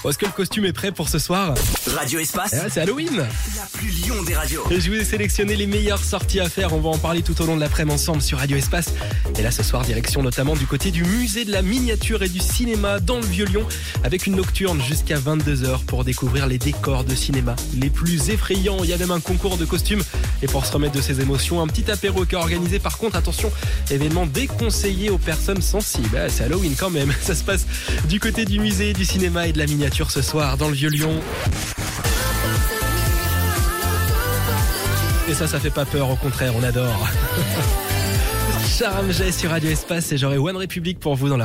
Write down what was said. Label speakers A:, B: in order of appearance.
A: Est-ce que le costume est prêt pour ce soir?
B: Radio Espace,
A: C'est Halloween.
B: la plus Lyon des radios.
A: Et je vous ai sélectionné les meilleures sorties à faire. On va en parler tout au long de l'après-midi ensemble sur Radio Espace. Et là, ce soir, direction notamment du côté du musée de la miniature et du cinéma dans le Vieux-Lyon, avec une nocturne jusqu'à 22h pour découvrir les décors de cinéma les plus effrayants. Il y a même un concours de costumes. Et pour se remettre de ses émotions, un petit apéro qui est organisé. Par contre, attention, événement déconseillé aux personnes sensibles. C'est Halloween quand même. Ça se passe du côté du musée, du cinéma et de la miniature ce soir dans le Vieux-Lyon. Et ça fait pas peur, au contraire, on adore. Charm J sur Radio Espace et j'aurai One Republic pour vous dans la